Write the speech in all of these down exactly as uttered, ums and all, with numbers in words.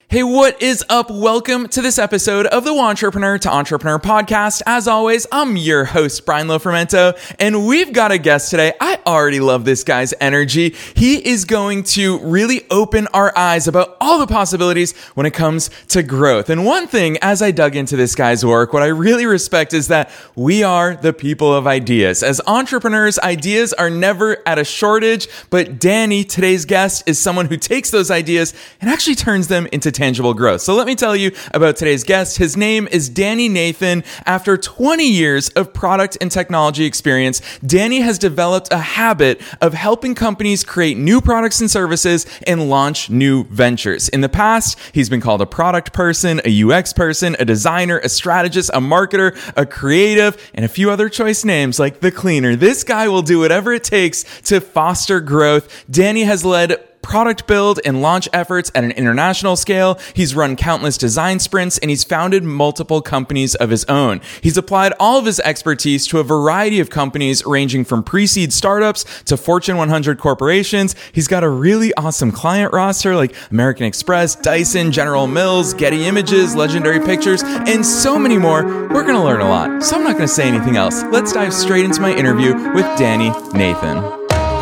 Hey, what is up? Welcome to this episode of the Entrepreneur to Entrepreneur podcast. As always, I'm your host, Brian Lofermento, and we've got a guest today. I already love this guy's energy. He is going to really open our eyes about all the possibilities when it comes to growth. And one thing, as I dug into this guy's work, what I really respect is that we are the people of ideas. As entrepreneurs, ideas are never at a shortage, but Danny, today's guest, is someone who takes those ideas and actually turns them into tangible growth. So let me tell you about today's guest. His name is Danny Nathan. After twenty years of product and technology experience, Danny has developed a habit of helping companies create new products and services and launch new ventures. In the past, he's been called a product person, a U X person, a designer, a strategist, a marketer, a creative, and a few other choice names like the cleaner. This guy will do whatever it takes to foster growth. Danny has led product build and launch efforts at an international scale. He's run countless design sprints, and he's founded multiple companies of his own. He's applied all of his expertise to a variety of companies ranging from pre-seed startups to Fortune one hundred corporations. He's got a really awesome client roster like American Express, Dyson, General Mills, Getty Images, Legendary Pictures, and so many more. We're going to learn a lot, so I'm not going to say anything else. Let's dive straight into my interview with Danny Nathan.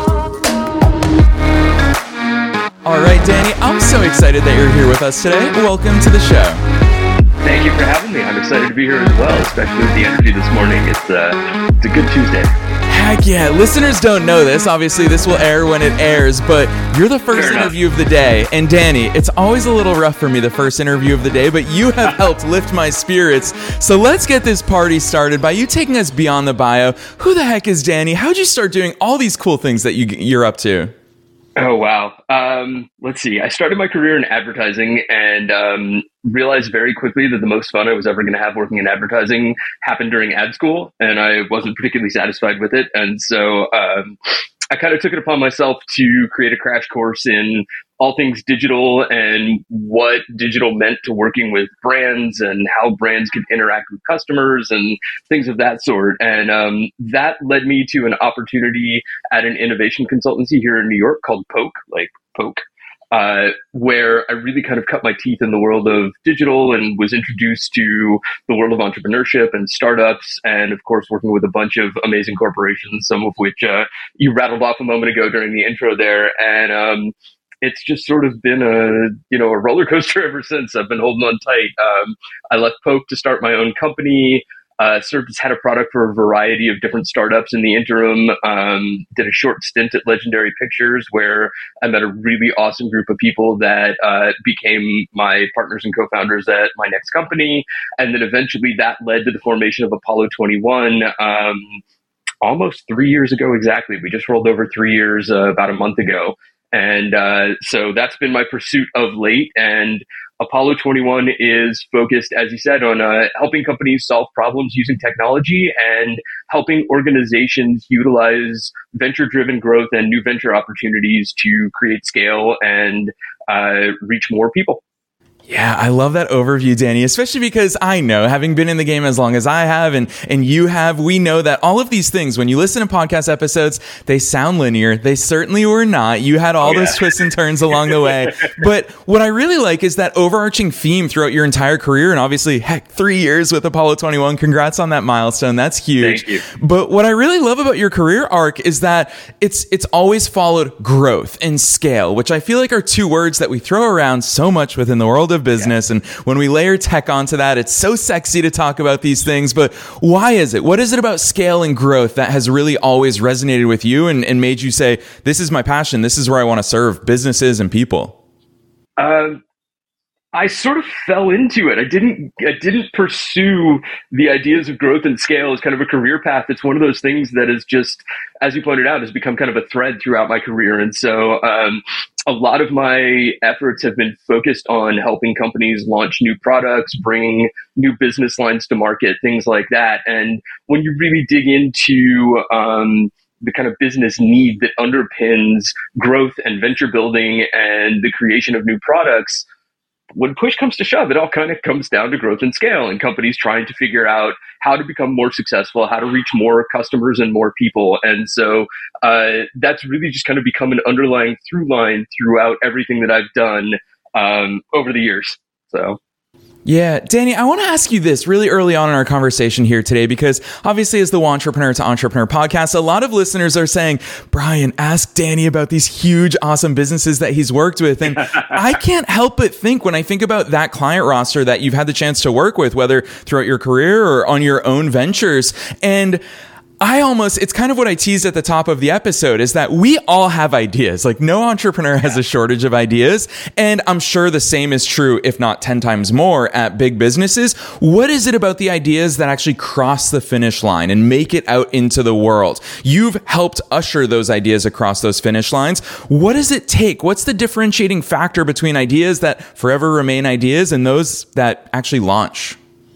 All right, Danny, I'm so excited that you're here with us today. Welcome to the show. Thank you for having me. I'm excited to be here as well, especially with the energy this morning. It's, uh, it's a good Tuesday. Heck yeah. Listeners don't know this. Obviously, this will air when it airs, but you're the first interview of the day. And Danny, it's always a little rough for me, the first interview of the day, but you have helped lift my spirits. So let's get this party started by you taking us beyond the bio. Who the heck is Danny? How'd you start doing all these cool things that you, you're up to? Oh, wow. Um, let's see. I started my career in advertising and um, realized very quickly that the most fun I was ever going to have working in advertising happened during ad school, and I wasn't particularly satisfied with it. And so um, I kind of took it upon myself to create a crash course in all things digital and what digital meant to working with brands and how brands could interact with customers and things of that sort. And um, that led me to an opportunity at an innovation consultancy here in New York called Poke, like Poke, uh, where I really kind of cut my teeth in the world of digital and was introduced to the world of entrepreneurship and startups, and of course working with a bunch of amazing corporations, some of which uh, you rattled off a moment ago during the intro there. And um, it's just sort of been a, you know, a roller coaster ever since. I've been holding on tight. Um, I left Poke to start my own company, uh, served as head of product for a variety of different startups in the interim, um, did a short stint at Legendary Pictures where I met a really awesome group of people that uh, became my partners and co-founders at my next company. And then eventually that led to the formation of Apollo twenty-one, um, almost three years ago exactly. We just rolled over three years uh, about a month ago. And uh, so that's been my pursuit of late. And Apollo twenty-one is focused, as you said, on uh, helping companies solve problems using technology and helping organizations utilize venture-driven growth and new venture opportunities to create scale and uh, reach more people. Yeah, I love that overview, Danny, especially because I know, having been in the game as long as I have and, and you have, we know that all of these things, when you listen to podcast episodes, they sound linear. They certainly were not. You had all oh, yeah. those twists and turns along the way. But what I really like is that overarching theme throughout your entire career. And obviously, heck, three years with Apollo twenty-one. Congrats on that milestone. That's huge. Thank you. But what I really love about your career arc is that it's it's always followed growth and scale, which I feel like are two words that we throw around so much within the world of business. Yeah. And when we layer tech onto that, it's so sexy to talk about these things. But why is it? What is it about scale and growth that has really always resonated with you and, and made you say, this is my passion. This is where I want to serve businesses and people? Um, I sort of fell into it. I didn't, I didn't pursue the ideas of growth and scale as kind of a career path. It's one of those things that is just, as you pointed out, has become kind of a thread throughout my career. And so, um, a lot of my efforts have been focused on helping companies launch new products, bring new business lines to market, things like that. And when you really dig into, um, the kind of business need that underpins growth and venture building and the creation of new products, when push comes to shove, it all kind of comes down to growth and scale and companies trying to figure out how to become more successful, how to reach more customers and more people. And so uh, that's really just kind of become an underlying through line throughout everything that I've done. um, over the years. So. Yeah, Danny, I want to ask you this really early on in our conversation here today, because obviously as the Wantrepreneur to Entrepreneur podcast, a lot of listeners are saying, Brian, ask Danny about these huge, awesome businesses that he's worked with. And I can't help but think when I think about that client roster that you've had the chance to work with, whether throughout your career or on your own ventures, and I almost, it's kind of what I teased at the top of the episode, is that we all have ideas. Like no entrepreneur has a shortage of ideas. And I'm sure the same is true, if not ten times more, at big businesses. What is it about the ideas that actually cross the finish line and make it out into the world? You've helped usher those ideas across those finish lines. What does it take? What's the differentiating factor between ideas that forever remain ideas and those that actually launch?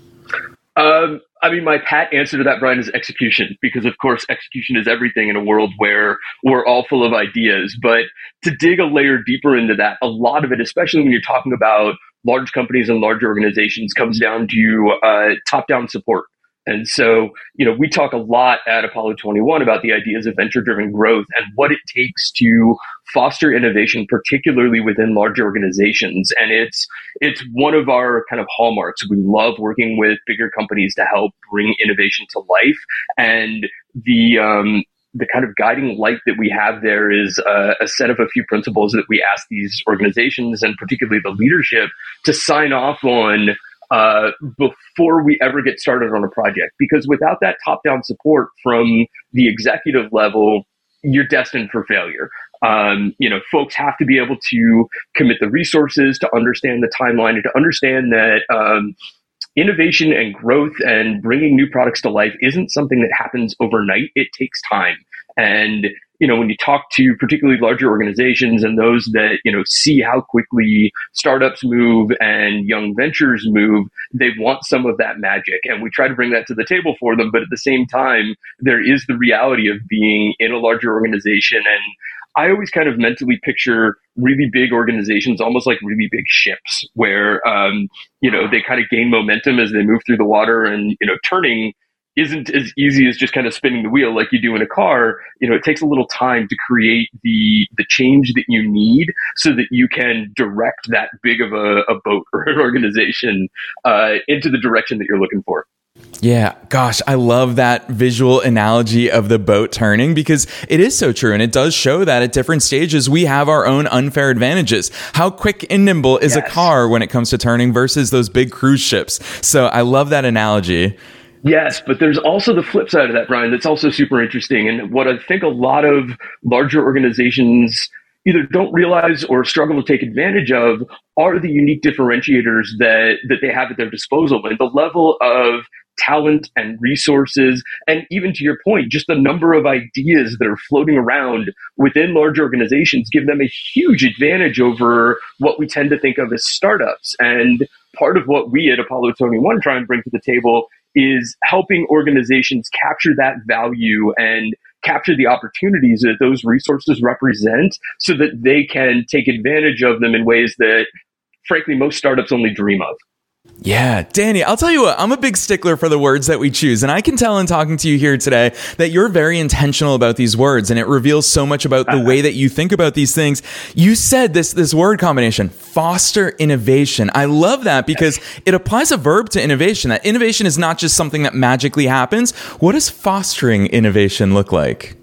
Um, I mean, my pat answer to that, Brian, is execution, because of course, execution is everything in a world where we're all full of ideas. But to dig a layer deeper into that, a lot of it, especially when you're talking about large companies and large organizations, comes down to uh, top-down support. And so, you know, we talk a lot at Apollo twenty-one about the ideas of venture-driven growth and what it takes to foster innovation, particularly within large organizations. And it's it's one of our kind of hallmarks. We love working with bigger companies to help bring innovation to life. And the um, the kind of guiding light that we have there is uh, a set of a few principles that we ask these organizations, and particularly the leadership, to sign off on Uh, before we ever get started on a project. Because without that top-down support from the executive level, you're destined for failure. Um, you know, folks have to be able to commit the resources, to understand the timeline, and to understand that um, innovation and growth and bringing new products to life isn't something that happens overnight. It takes time. And you know, when you talk to particularly larger organizations and those that, you know, see how quickly startups move and young ventures move, they want some of that magic. And we try to bring that to the table for them. But at the same time, there is the reality of being in a larger organization. And I always kind of mentally picture really big organizations almost like really big ships where, um, you know, they kind of gain momentum as they move through the water, and, you know, turning isn't as easy as just kind of spinning the wheel like you do in a car. You know, it takes a little time to create the the change that you need so that you can direct that big of a, a boat or an organization uh, into the direction that you're looking for. Yeah, gosh, I love that visual analogy of the boat turning, because it is so true. And it does show that at different stages, we have our own unfair advantages. How quick and nimble is yes. a car when it comes to turning versus those big cruise ships? So I love that analogy. Yes, but there's also the flip side of that, Brian, that's also super interesting. And what I think a lot of larger organizations either don't realize or struggle to take advantage of are the unique differentiators that, that they have at their disposal, and the level of talent and resources. And even to your point, just the number of ideas that are floating around within large organizations give them a huge advantage over what we tend to think of as startups. And part of what we at Apollo twenty-one try and bring to the table is helping organizations capture that value and capture the opportunities that those resources represent so that they can take advantage of them in ways that, frankly, most startups only dream of. Yeah, Danny, I'll tell you what, I'm a big stickler for the words that we choose. And I can tell in talking to you here today that you're very intentional about these words, and it reveals so much about the way that you think about these things. You said this, this word combination, foster innovation. I love that because it applies a verb to innovation. That innovation is not just something that magically happens. What does fostering innovation look like?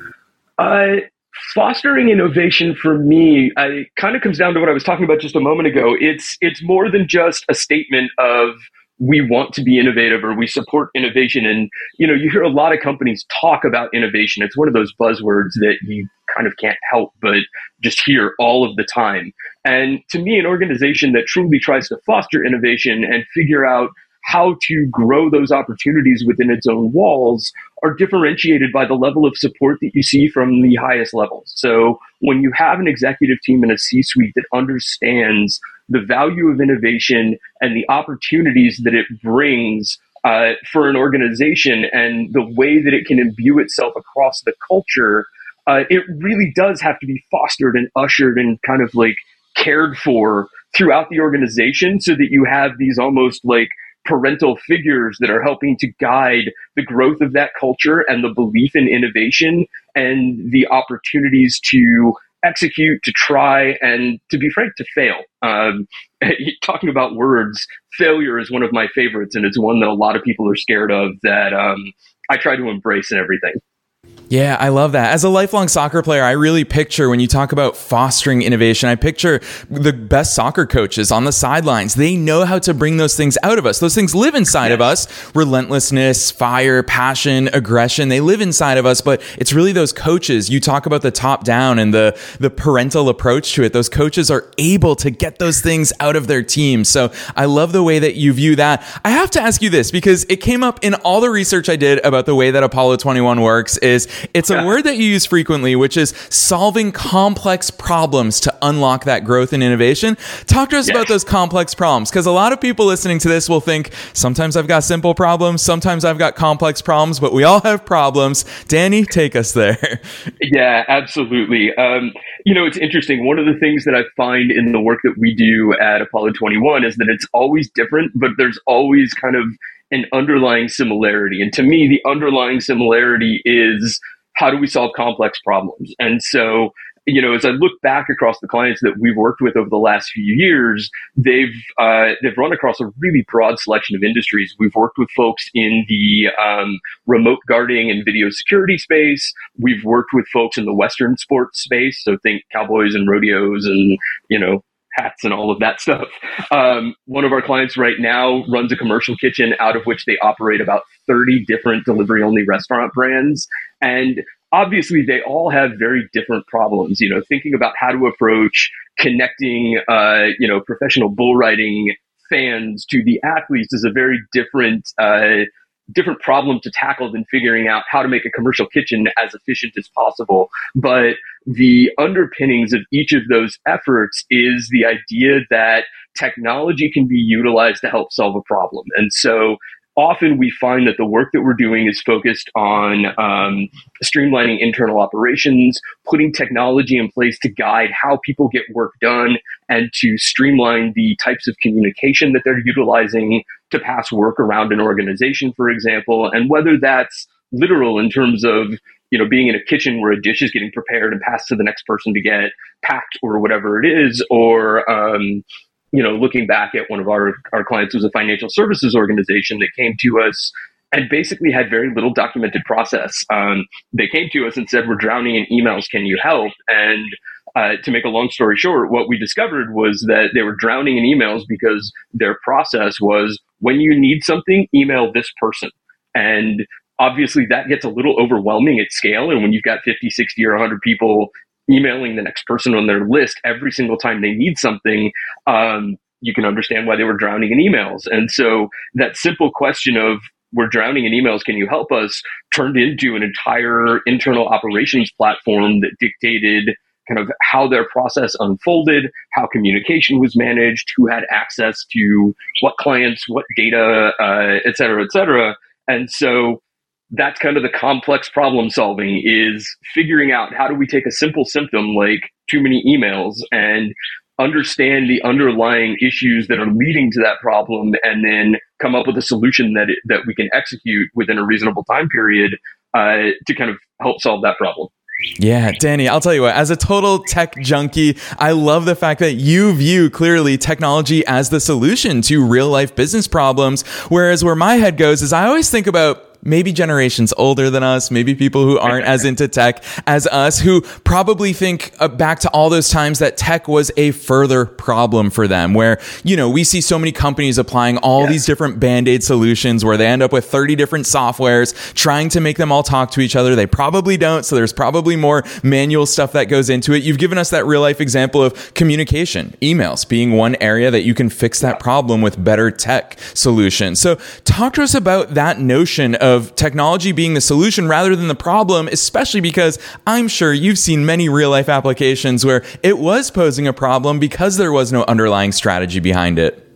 Uh, Fostering innovation for me, I kind of comes down to what I was talking about just a moment ago. It's it's more than just a statement of we want to be innovative or we support innovation. And, you know, you hear a lot of companies talk about innovation. It's one of those buzzwords that you kind of can't help but just hear all of the time. And to me, an organization that truly tries to foster innovation and figure out how to grow those opportunities within its own walls are differentiated by the level of support that you see from the highest levels. So when you have an executive team and a C-suite that understands the value of innovation and the opportunities that it brings uh, for an organization and the way that it can imbue itself across the culture, uh, it really does have to be fostered and ushered and kind of like cared for throughout the organization so that you have these almost like parental figures that are helping to guide the growth of that culture and the belief in innovation and the opportunities to execute, to try, and to be frank, to fail. Um, talking about words, failure is one of my favorites, and it's one that a lot of people are scared of that um, I try to embrace in everything. Yeah, I love that. As a lifelong soccer player, I really picture when you talk about fostering innovation, I picture the best soccer coaches on the sidelines. They know how to bring those things out of us. Those things live inside yes. of us. Relentlessness, fire, passion, aggression, they live inside of us, but it's really those coaches. You talk about the top down and the, the parental approach to it. Those coaches are able to get those things out of their team. So I love the way that you view that. I have to ask you this because it came up in all the research I did about the way that Apollo twenty-one works is it's a yeah. word that you use frequently, which is solving complex problems to unlock that growth and innovation. Talk to us yes. about those complex problems, because a lot of people listening to this will think, sometimes I've got simple problems, sometimes I've got complex problems, but we all have problems. Danny, take us there. Yeah, absolutely. Um, you know, it's interesting. One of the things that I find in the work that we do at Apollo twenty-one is that it's always different, but there's always kind of an underlying similarity. And to me, the underlying similarity is, how do we solve complex problems? And so, you know, as I look back across the clients that we've worked with over the last few years, they've uh, they've run across a really broad selection of industries. We've worked with folks in the um, remote guarding and video security space. We've worked with folks in the Western sports space. So think cowboys and rodeos and, you know, hats and all of that stuff. Um, one of our clients right now runs a commercial kitchen out of which they operate about thirty different delivery-only restaurant brands. And obviously, they all have very different problems. You know, thinking about how to approach connecting, uh, you know, professional bull riding fans to the athletes is a very different uh different problem to tackle than figuring out how to make a commercial kitchen as efficient as possible. But the underpinnings of each of those efforts is the idea that technology can be utilized to help solve a problem. And so often we find that the work that we're doing is focused on um, streamlining internal operations, putting technology in place to guide how people get work done, and to streamline the types of communication that they're utilizing to pass work around an organization, for example. And whether that's literal in terms of, you know, being in a kitchen where a dish is getting prepared and passed to the next person to get packed or whatever it is, or, um, you know, looking back at one of our, our clients was a financial services organization that came to us and basically had very little documented process. Um, they came to us and said, we're drowning in emails. Can you help? And uh, to make a long story short, what we discovered was that they were drowning in emails because their process was, when you need something, email this person. And obviously that gets a little overwhelming at scale. And when you've got fifty, sixty, or one hundred people emailing the next person on their list every single time they need something, um, you can understand why they were drowning in emails. And so that simple question of, we're drowning in emails, can you help us, turned into an entire internal operations platform that dictated kind of how their process unfolded, how communication was managed, who had access to what clients, what data, uh, et cetera, et cetera. And so that's kind of the complex problem solving, is figuring out how do we take a simple symptom like too many emails and understand the underlying issues that are leading to that problem, and then come up with a solution that it, that we can execute within a reasonable time period uh, to kind of help solve that problem. Yeah, Danny, I'll tell you what, as a total tech junkie, I love the fact that you view clearly technology as the solution to real life business problems. Whereas where my head goes is I always think about maybe generations older than us, maybe people who aren't as into tech as us, who probably think uh, back to all those times that tech was a further problem for them, where, you know, we see so many companies applying all yeah. these different Band-Aid solutions where they end up with thirty different softwares, trying to make them all talk to each other. They probably don't. So there's probably more manual stuff that goes into it. You've given us that real life example of communication, emails being one area that you can fix that problem with better tech solutions. So talk to us about that notion of of technology being the solution rather than the problem, especially because I'm sure you've seen many real life applications where it was posing a problem because there was no underlying strategy behind it.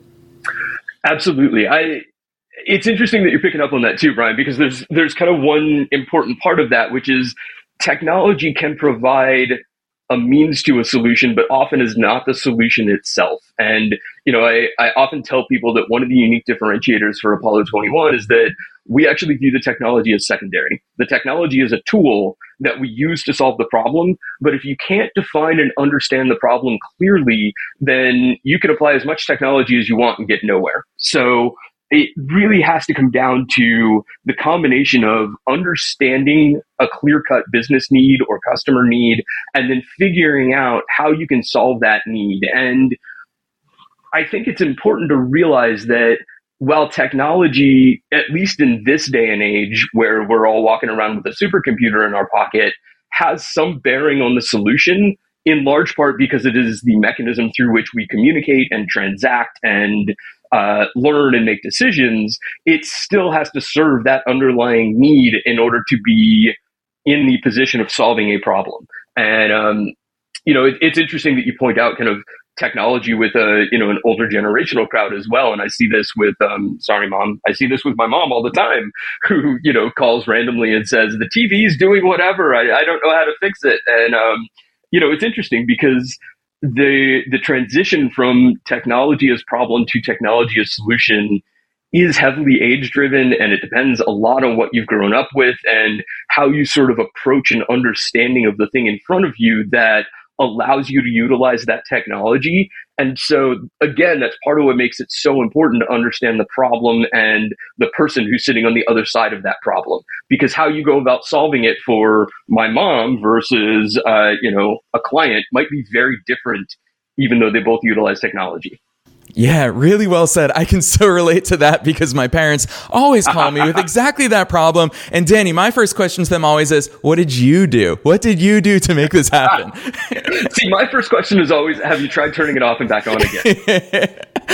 Absolutely. I, it's interesting that you're picking up on that too, Brian, because there's, there's kind of one important part of that, which is technology can provide a means to a solution, but often is not the solution itself. And, you know, I, I often tell people that one of the unique differentiators for Apollo twenty-one is that we actually view the technology as secondary. The technology is a tool that we use to solve the problem, but if you can't define and understand the problem clearly, then you can apply as much technology as you want and get nowhere. So it really has to come down to the combination of understanding a clear-cut business need or customer need, and then figuring out how you can solve that need. And I think it's important to realize that while technology, at least in this day and age where we're all walking around with a supercomputer in our pocket, has some bearing on the solution, in large part because it is the mechanism through which we communicate and transact and uh, learn and make decisions, it still has to serve that underlying need in order to be in the position of solving a problem. And, um, you know, it, it's interesting that you point out kind of technology with a, you know, an older generational crowd as well. And I see this with, um, sorry, mom, I see this with my mom all the time, who, you know, calls randomly and says, the T V is doing whatever. I, I don't know how to fix it. And, um, you know, it's interesting because the, the transition from technology as problem to technology as solution is heavily age driven, and it depends a lot on what you've grown up with and how you sort of approach an understanding of the thing in front of you that allows you to utilize that technology. And so, again, that's part of what makes it so important to understand the problem and the person who's sitting on the other side of that problem. Because how you go about solving it for my mom versus, uh, you know, a client might be very different, even though they both utilize technology. Yeah, really well said. I can so relate to that because my parents always call me with exactly that problem. And Danny, my first question to them always is, what did you do? What did you do to make this happen? See, my first question is always, have you tried turning it off and back on again?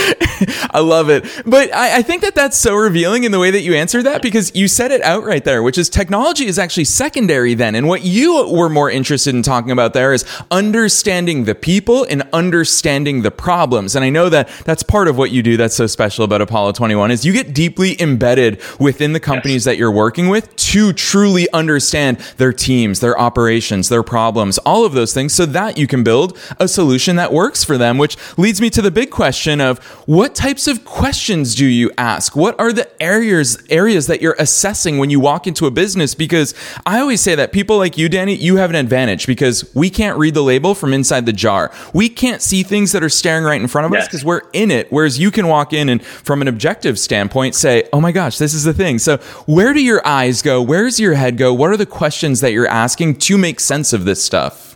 I love it. But I, I think that that's so revealing in the way that you answered that, because you said it out right there, which is technology is actually secondary then. And what you were more interested in talking about there is understanding the people and understanding the problems. And I know that that's part of what you do that's so special about Apollo twenty-one is you get deeply embedded within the companies yes. that you're working with to truly understand their teams, their operations, their problems, all of those things, so that you can build a solution that works for them, which leads me to the big question of what types of questions do you ask? What are the areas areas that you're assessing when you walk into a business? Because I always say that people like you, Danny, you have an advantage because we can't read the label from inside the jar. We can't see things that are staring right in front of yes. us because we're in it. Whereas you can walk in and from an objective standpoint say, oh my gosh, this is the thing. So where do your eyes go? Where's your head go? What are the questions that you're asking to make sense of this stuff?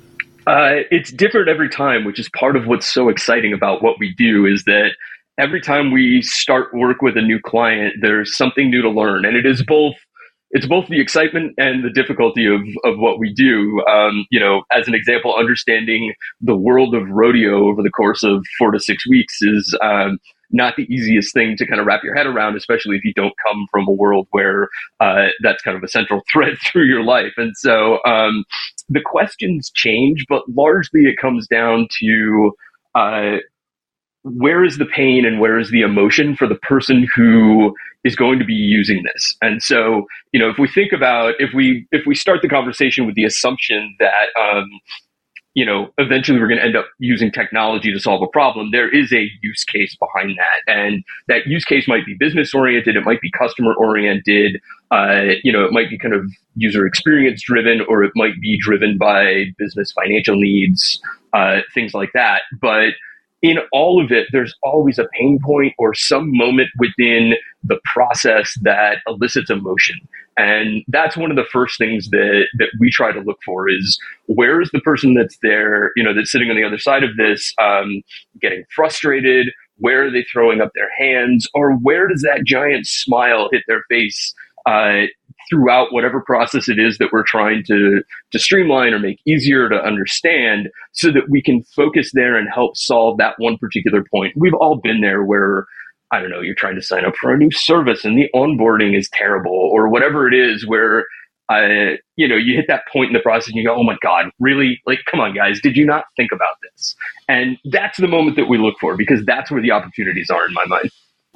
Uh, it's different every time, which is part of what's so exciting about what we do is that every time we start work with a new client, there's something new to learn. And it is both, it's both the excitement and the difficulty of, of what we do. Um, you know, as an example, understanding the world of rodeo over the course of four to six weeks is, um, not the easiest thing to kind of wrap your head around, especially if you don't come from a world where uh, that's kind of a central thread through your life. And so um, the questions change, but largely it comes down to uh, where is the pain and where is the emotion for the person who is going to be using this. And so, you know, if we think about, if we, if we start the conversation with the assumption that, um, you know, eventually we're going to end up using technology to solve a problem, there is a use case behind that. And that use case might be business oriented. It might be customer oriented. Uh, you know, it might be kind of user experience driven, or it might be driven by business financial needs, uh, things like that. But in all of it, there's always a pain point or some moment within the process that elicits emotion. And that's one of the first things that, that we try to look for is where is the person that's there, you know, that's sitting on the other side of this, um, getting frustrated? Where are they throwing up their hands? Or where does that giant smile hit their face uh, throughout whatever process it is that we're trying to, to streamline or make easier to understand so that we can focus there and help solve that one particular point. We've all been there where, I don't know, you're trying to sign up for a new service and the onboarding is terrible or whatever it is where, uh, you know, you hit that point in the process and you go, oh my God, really? Like, come on, guys, did you not think about this? And that's the moment that we look for because that's where the opportunities are in my mind.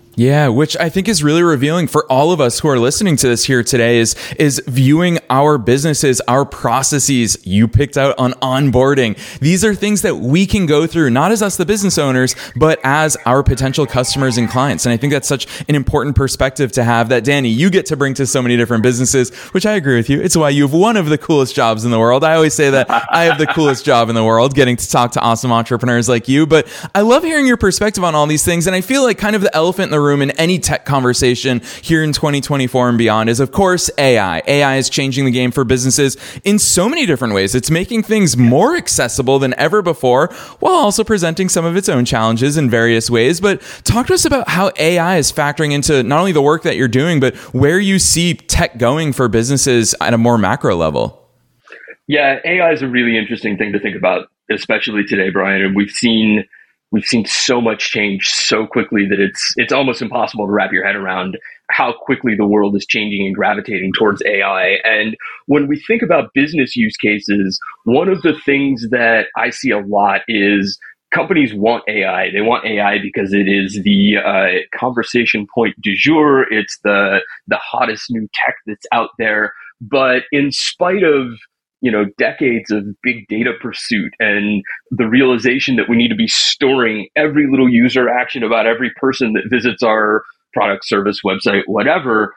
Yeah, which I think is really revealing for all of us who are listening to this here today is, is viewing our businesses, our processes you picked out on onboarding. These are things that we can go through, not as us, the business owners, but as our potential customers and clients. And I think that's such an important perspective to have that, Danny, you get to bring to so many different businesses, which I agree with you. It's why you have one of the coolest jobs in the world. I always say that I have the coolest job in the world, getting to talk to awesome entrepreneurs like you. But I love hearing your perspective on all these things. And I feel like kind of the elephant in the room in any tech conversation here in twenty twenty-four and beyond is, of course, A I. A I is changing the game for businesses in so many different ways. It's making things more accessible than ever before, while also presenting some of its own challenges in various ways. But talk to us about how A I is factoring into not only the work that you're doing, but where you see tech going for businesses at a more macro level. Yeah, A I is a really interesting thing to think about, especially today, Brian. And we've seen We've seen so much change so quickly that it's it's almost impossible to wrap your head around how quickly the world is changing and gravitating towards A I. And when we think about business use cases, one of the things that I see a lot is companies want A I. They want A I because it is the uh, conversation point du jour. It's the the hottest new tech that's out there. But in spite of you know, decades of big data pursuit and the realization that we need to be storing every little user action about every person that visits our product, service, website, whatever,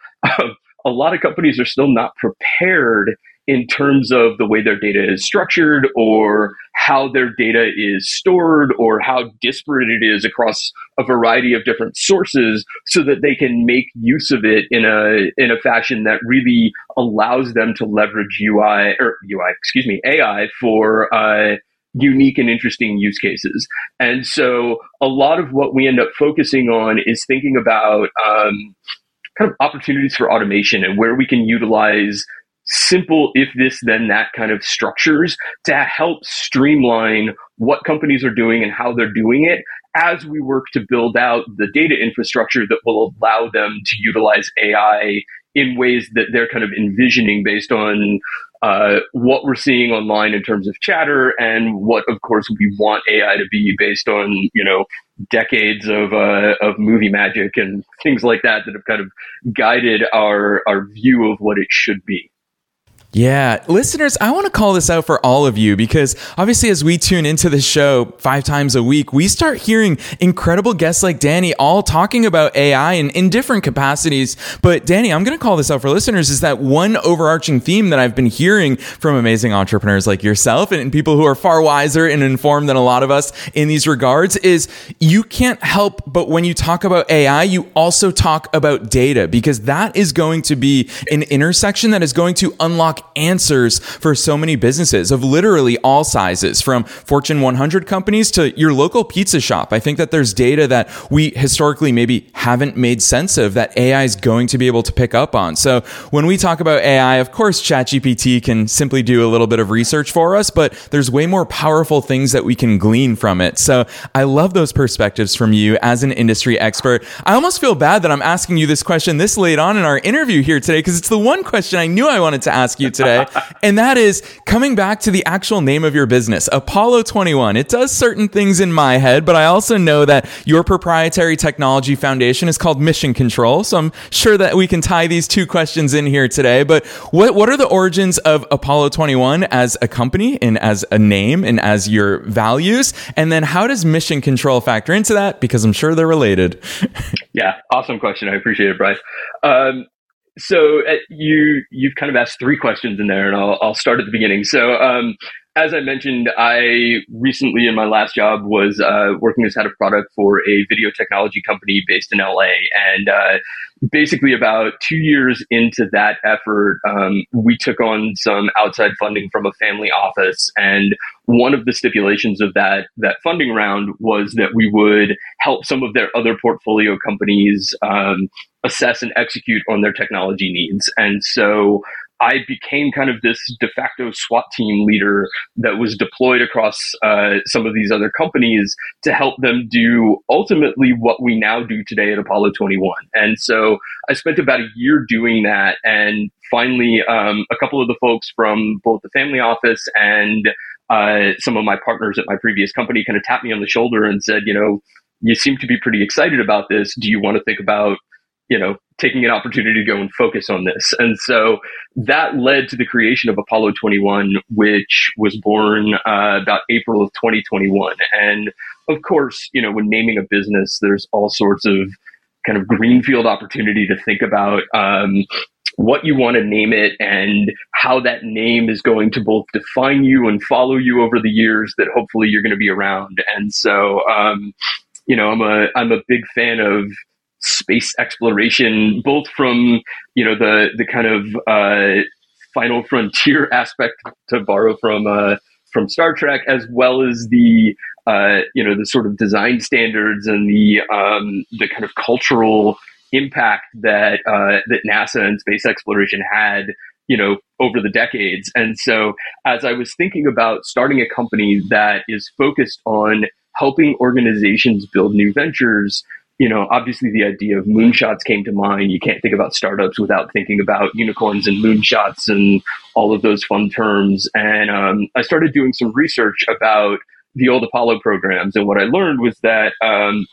a lot of companies are still not prepared in terms of the way their data is structured or how their data is stored or how disparate it is across a variety of different sources so that they can make use of it in a in a fashion that really allows them to leverage U I or U I, excuse me, A I for uh, unique and interesting use cases. And so a lot of what we end up focusing on is thinking about um, kind of opportunities for automation and where we can utilize simple if this then that kind of structures to help streamline what companies are doing and how they're doing it as we work to build out the data infrastructure that will allow them to utilize A I in ways that they're kind of envisioning based on uh, what we're seeing online in terms of chatter and what, of course, we want A I to be based on, you know, decades of uh, of movie magic and things like that that have kind of guided our our view of what it should be. Yeah, listeners, I want to call this out for all of you because obviously as we tune into the show five times a week, we start hearing incredible guests like Danny all talking about A I in, in different capacities. But Danny, I'm going to call this out for listeners is that one overarching theme that I've been hearing from amazing entrepreneurs like yourself and, and people who are far wiser and informed than a lot of us in these regards is you can't help but when you talk about A I, you also talk about data because that is going to be an intersection that is going to unlock answers for so many businesses of literally all sizes, from Fortune one hundred companies to your local pizza shop. I think that there's data that we historically maybe haven't made sense of that A I is going to be able to pick up on. So when we talk about A I, of course, ChatGPT can simply do a little bit of research for us, but there's way more powerful things that we can glean from it. So I love those perspectives from you as an industry expert. I almost feel bad that I'm asking you this question this late on in our interview here today because it's the one question I knew I wanted to ask you today. And that is coming back to the actual name of your business, Apollo twenty-one. It does certain things in my head, but I also know that your proprietary technology foundation is called Mission Control. So I'm sure that we can tie these two questions in here today. But what, what are the origins of Apollo twenty-one as a company and as a name and as your values? And then how does Mission Control factor into that? Because I'm sure they're related. Yeah, awesome question. I appreciate it, Bryce. Um, So uh, you you've kind of asked three questions in there, and I'll I'll start at the beginning. So um, as I mentioned, I recently in my last job was uh, working as head of product for a video technology company based in L A, and uh, basically about two years into that effort, um, we took on some outside funding from a family office, and one of the stipulations of that that funding round was that we would help some of their other portfolio companies um, assess and execute on their technology needs. And so I became kind of this de facto SWAT team leader that was deployed across uh, some of these other companies to help them do ultimately what we now do today at Apollo twenty-one. And so I spent about a year doing that. And finally, um, a couple of the folks from both the family office and uh, some of my partners at my previous company kind of tapped me on the shoulder and said, you know, you seem to be pretty excited about this. Do you want to think about, you know, taking an opportunity to go and focus on this? And so that led to the creation of Apollo twenty-one, which was born uh, about April of twenty twenty-one. And of course, you know, when naming a business, there's all sorts of kind of greenfield opportunity to think about um, what you want to name it and how that name is going to both define you and follow you over the years that hopefully you're going to be around. And so, um, you know, I'm a I'm a big fan of space exploration, both from, you know, the the kind of uh, final frontier aspect, to borrow from uh, from Star Trek, as well as the uh, you know the sort of design standards and the um, the kind of cultural impact that uh, that NASA and space exploration had, you know, over the decades. And so, as I was thinking about starting a company that is focused on helping organizations build new ventures, you know, obviously the idea of moonshots came to mind. You can't think about startups without thinking about unicorns and moonshots and all of those fun terms. And um, I started doing some research about the old Apollo programs. And what I learned was that um,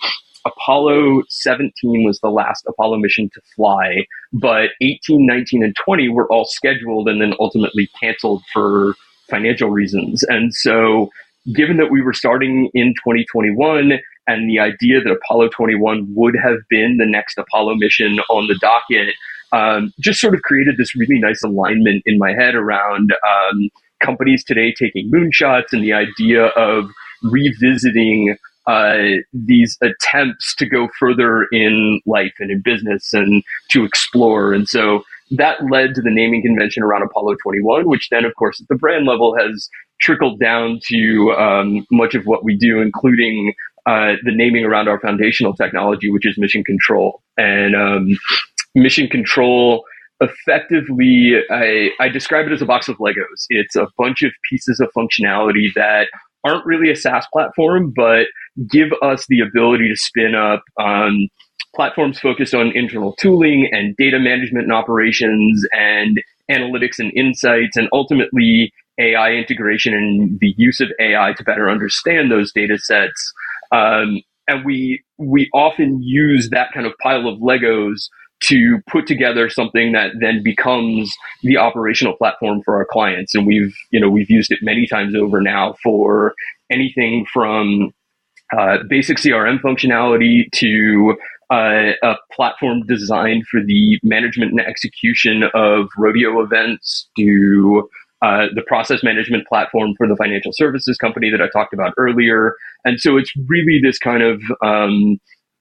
Apollo seventeen was the last Apollo mission to fly, but eighteen, nineteen, and twenty were all scheduled and then ultimately canceled for financial reasons. And so given that we were starting in twenty twenty-one, and the idea that Apollo twenty-one would have been the next Apollo mission on the docket, um, just sort of created this really nice alignment in my head around um, companies today taking moonshots and the idea of revisiting uh, these attempts to go further in life and in business and to explore. And so that led to the naming convention around Apollo twenty-one, which then, of course, at the brand level has trickled down to um, much of what we do, including Uh, the naming around our foundational technology, which is Mission Control. And um, Mission Control, effectively, I, I describe it as a box of Legos. It's a bunch of pieces of functionality that aren't really a SaaS platform, but give us the ability to spin up um, platforms focused on internal tooling and data management and operations and analytics and insights, and ultimately A I integration and the use of A I to better understand those data sets. Um, and we we often use that kind of pile of Legos to put together something that then becomes the operational platform for our clients. And we've you know we've used it many times over now for anything from uh, basic C R M functionality to uh, a platform designed for the management and execution of rodeo events, to Uh, the process management platform for the financial services company that I talked about earlier. And so it's really this kind of um,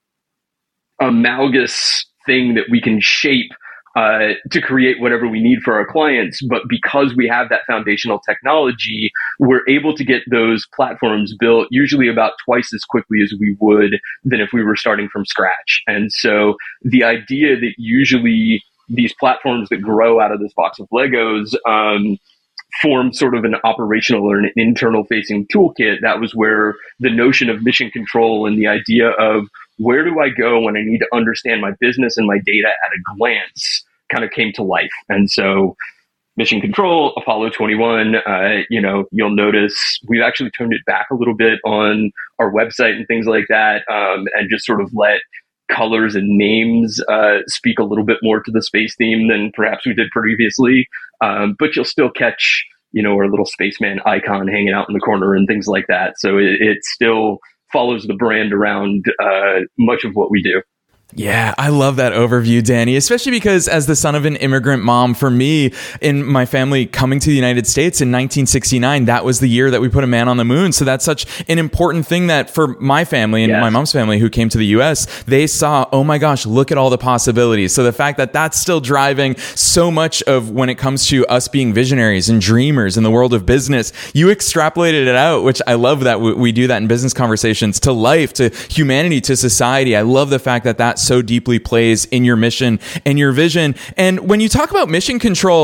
amalgamous thing that we can shape uh, to create whatever we need for our clients. But because we have that foundational technology, we're able to get those platforms built usually about twice as quickly as we would than if we were starting from scratch. And so the idea that usually these platforms that grow out of this box of Legos um, form sort of an operational or an internal facing toolkit, that was where the notion of Mission Control and the idea of where do I go when I need to understand my business and my data at a glance kind of came to life. And so Mission Control, Apollo twenty-one, uh, you know, you'll notice we've actually toned it back a little bit on our website and things like that, um, and just sort of let colors and names uh, speak a little bit more to the space theme than perhaps we did previously. Um, but you'll still catch, you know, our little spaceman icon hanging out in the corner and things like that. So it, it still follows the brand around uh, much of what we do. Yeah, I love that overview, Danny, especially because as the son of an immigrant mom, for me, in my family coming to the United States in nineteen sixty-nine, that was the year that we put a man on the moon. So that's such an important thing that for my family and yes. my mom's family who came to the U S, they saw, oh my gosh, look at all the possibilities. So the fact that that's still driving so much of when it comes to us being visionaries and dreamers in the world of business, you extrapolated it out, which I love that we do that in business conversations, to life, to humanity, to society. I love the fact that that so deeply plays in your mission and your vision. And when you talk about Mission Control,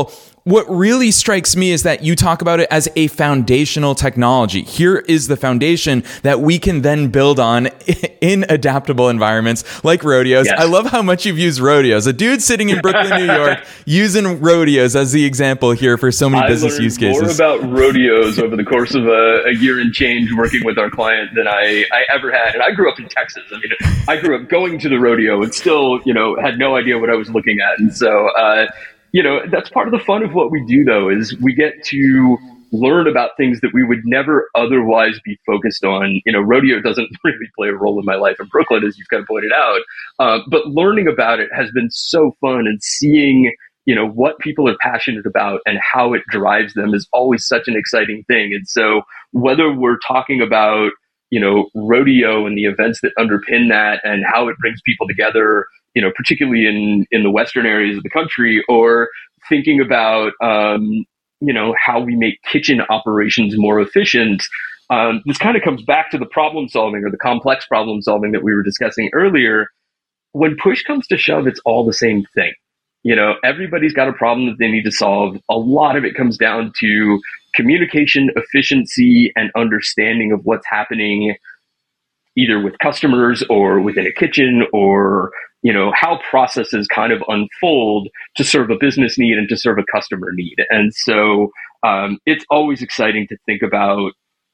what really strikes me is that you talk about it as a foundational technology. Here is the foundation that we can then build on in adaptable environments like rodeos. Yes. I love how much you've used rodeos. A dude sitting in Brooklyn, New York, using rodeos as the example here for so many I business learned use cases. more about rodeos over the course of a, a year and change working with our client than I, I ever had. And I grew up in Texas. I mean, I grew up going to the rodeo and still, you know, had no idea what I was looking at. And so, uh, you know, that's part of the fun of what we do, though, is we get to learn about things that we would never otherwise be focused on. You know, rodeo doesn't really play a role in my life in Brooklyn, as you've kind of pointed out. Uh, but learning about it has been so fun, and seeing, you know, what people are passionate about and how it drives them is always such an exciting thing. And so whether we're talking about, you know, rodeo and the events that underpin that and how it brings people together, you know, particularly in, in the Western areas of the country, or thinking about, um, you know, how we make kitchen operations more efficient. Um, this kind of comes back to the problem solving or the complex problem solving that we were discussing earlier. When push comes to shove, it's all the same thing. You know, everybody's got a problem that they need to solve. A lot of it comes down to communication, efficiency, and understanding of what's happening either with customers or within a kitchen, or, you know, how processes kind of unfold to serve a business need and to serve a customer need. And so um, it's always exciting to think about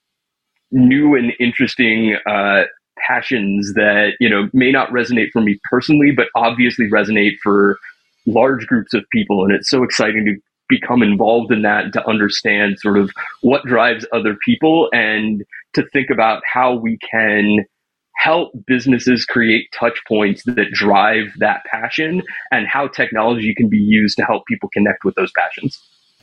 new and interesting uh, passions that, you know, may not resonate for me personally, but obviously resonate for large groups of people. And it's so exciting to become involved in that and to understand sort of what drives other people, and to think about how we can help businesses create touch points that drive that passion, and how technology can be used to help people connect with those passions.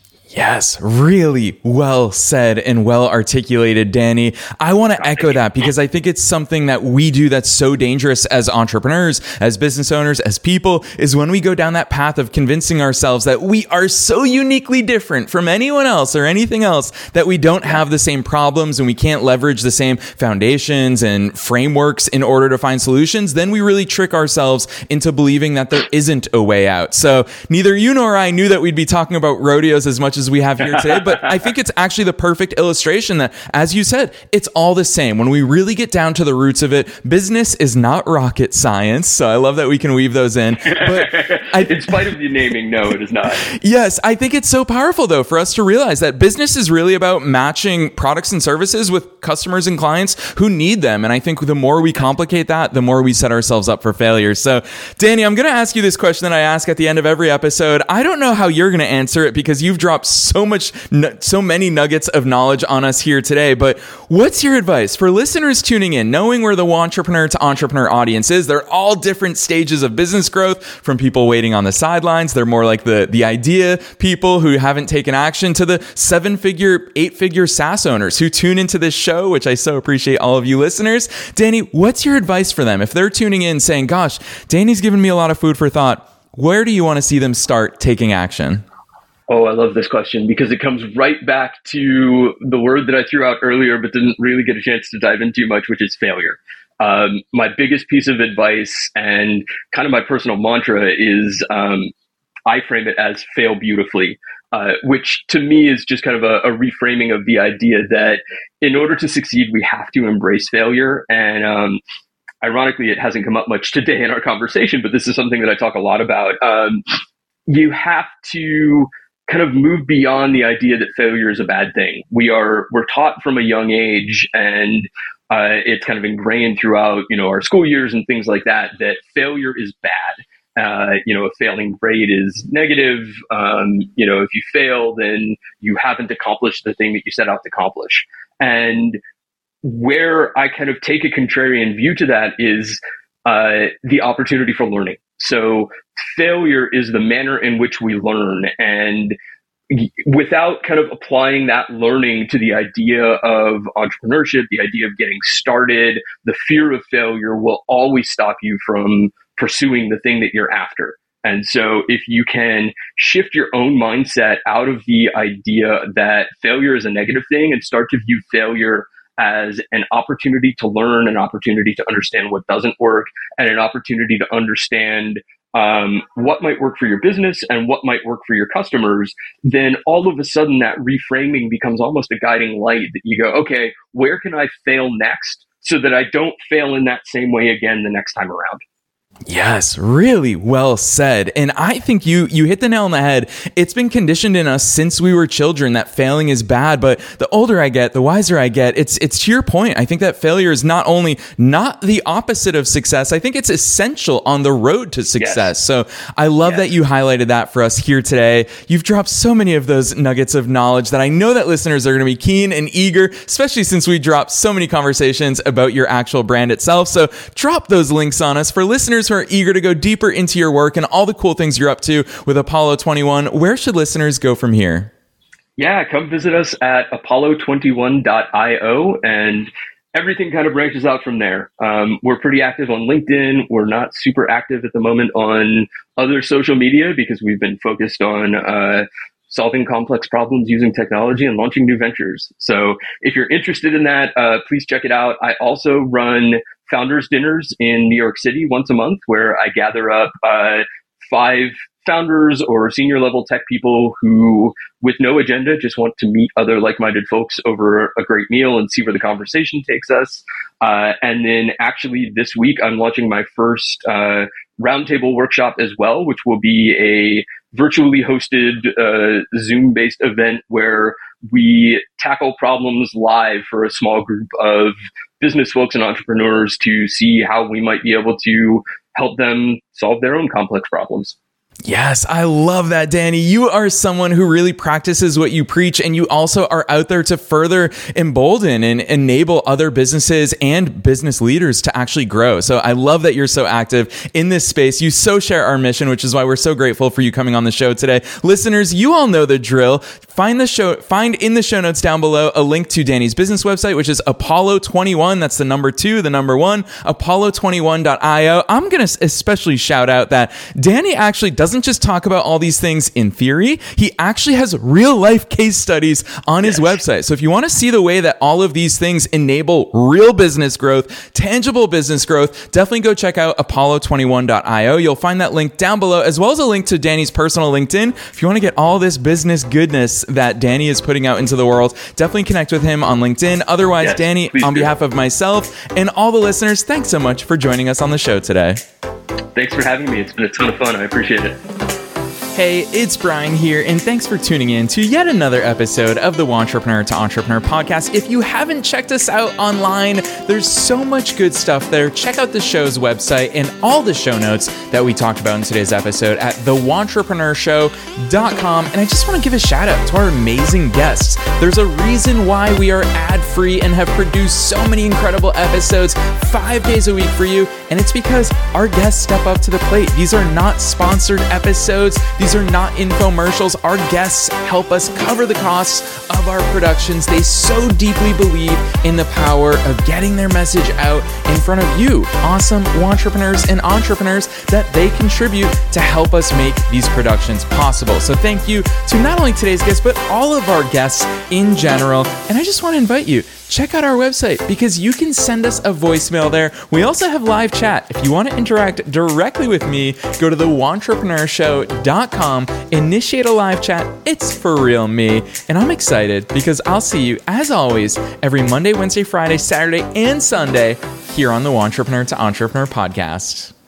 Yes, really well said and well articulated, Danny. I want to echo that because I think it's something that we do that's so dangerous as entrepreneurs, as business owners, as people, is when we go down that path of convincing ourselves that we are so uniquely different from anyone else or anything else that we don't have the same problems and we can't leverage the same foundations and frameworks in order to find solutions. Then we really trick ourselves into believing that there isn't a way out. So neither you nor I knew that we'd be talking about rodeos as much as we have here today, but I think it's actually the perfect illustration that, as you said, it's all the same. When we really get down to the roots of it, business is not rocket science. So I love that we can weave those in. But I, in spite of the naming, no, it is not. Yes, I think it's so powerful, though, for us to realize that business is really about matching products and services with customers and clients who need them. And I think the more we complicate that, the more we set ourselves up for failure. So, Danny, I'm going to ask you this question that I ask at the end of every episode. I don't know how you're going to answer it because you've dropped so much, so many nuggets of knowledge on us here today. But what's your advice for listeners tuning in, knowing where the entrepreneur to entrepreneur audience is? They're all different stages of business growth, from people waiting on the sidelines. They're more like the, the idea people who haven't taken action, to the seven figure, eight figure SaaS owners who tune into this show, which I so appreciate all of you listeners. Danny, what's your advice for them? If they're tuning in saying, gosh, Danny's given me a lot of food for thought, where do you want to see them start taking action? Oh, I love this question because it comes right back to the word that I threw out earlier, but didn't really get a chance to dive into much, which is failure. Um, my biggest piece of advice and kind of my personal mantra is um, I frame it as fail beautifully, uh, which to me is just kind of a, a reframing of the idea that in order to succeed, we have to embrace failure. And um, ironically, it hasn't come up much today in our conversation, but this is something that I talk a lot about. Um, you have to kind of move beyond the idea that failure is a bad thing. We are, we're taught from a young age, and uh, it's kind of ingrained throughout, you know, our school years and things like that, that failure is bad. Uh, you know, a failing grade is negative. Um, you know, if you fail, then you haven't accomplished the thing that you set out to accomplish. And where I kind of take a contrarian view to that is uh, the opportunity for learning. So failure is the manner in which we learn. And without kind of applying that learning to the idea of entrepreneurship, the idea of getting started, the fear of failure will always stop you from pursuing the thing that you're after. And so if you can shift your own mindset out of the idea that failure is a negative thing and start to view failure as an opportunity to learn, an opportunity to understand what doesn't work, and an opportunity to understand um, what might work for your business and what might work for your customers, then all of a sudden that reframing becomes almost a guiding light that you go, okay, where can I fail next so that I don't fail in that same way again the next time around? Yes, really well said. And I think you you hit the nail on the head. It's been conditioned in us since we were children that failing is bad, but the older I get, the wiser I get. It's it's to your point. I think that failure is not only not the opposite of success, I think it's essential on the road to success. Yes. So I love yes. that you highlighted that for us here today. You've dropped so many of those nuggets of knowledge that I know that listeners are going to be keen and eager, especially since we dropped so many conversations about your actual brand itself. So drop those links on us for listeners who are eager to go deeper into your work and all the cool things you're up to with Apollo twenty-one. Where should listeners go from here? Yeah, come visit us at apollo twenty-one dot io, and everything kind of branches out from there. Um, we're pretty active on LinkedIn. We're not super active at the moment on other social media because we've been focused on uh, solving complex problems using technology and launching new ventures. So if you're interested in that, uh, please check it out. I also run founders dinners in New York City once a month, where I gather up uh, five founders or senior level tech people who, with no agenda, just want to meet other like-minded folks over a great meal and see where the conversation takes us. Uh, and then actually this week, I'm launching my first uh, roundtable workshop as well, which will be a virtually hosted uh, Zoom-based event where we tackle problems live for a small group of business folks and entrepreneurs to see how we might be able to help them solve their own complex problems. Yes, I love that, Danny. You are someone who really practices what you preach, and you also are out there to further embolden and enable other businesses and business leaders to actually grow. So I love that you're so active in this space. You so share our mission, which is why we're so grateful for you coming on the show today. Listeners, you all know the drill. Find the show, find in the show notes down below a link to Danny's business website, which is Apollo twenty-one. That's the number two, the number one, apollo twenty-one dot io. I'm going to especially shout out that Danny actually doesn't doesn't just talk about all these things in theory. He actually has real life case studies on his yes. website. So if you want to see the way that all of these things enable real business growth, tangible business growth, definitely go check out apollo twenty-one dot io. You'll find that link down below, as well as a link to Danny's personal LinkedIn. If you want to get all this business goodness that Danny is putting out into the world, definitely connect with him on LinkedIn. Otherwise, yes, Danny, on do. behalf of myself and all the listeners, thanks so much for joining us on the show today. Thanks for having me. It's been a ton of fun. I appreciate it. Hey, it's Brian here, and thanks for tuning in to yet another episode of the Wantrepreneur to Entrepreneur podcast. If you haven't checked us out online, there's so much good stuff there. Check out the show's website and all the show notes that we talked about in today's episode at the wantrepreneur show dot com. And I just want to give a shout out to our amazing guests. There's a reason why we are ad-free and have produced so many incredible episodes five days a week for you, and it's because our guests step up to the plate. These are not sponsored episodes. These are not infomercials. Our guests help us cover the costs of our productions. They so deeply believe in the power of getting their message out in front of you, awesome entrepreneurs and entrepreneurs, that they contribute to help us make these productions possible. So thank you to not only today's guests, but all of our guests in general. And I just want to invite you, check out our website because you can send us a voicemail there. We also have live chat. If you want to interact directly with me, go to the wantrepreneur show dot com, initiate a live chat. It's for real me. And I'm excited because I'll see you, as always, every Monday, Wednesday, Friday, Saturday, and Sunday here on the Wantrepreneur to Entrepreneur podcast.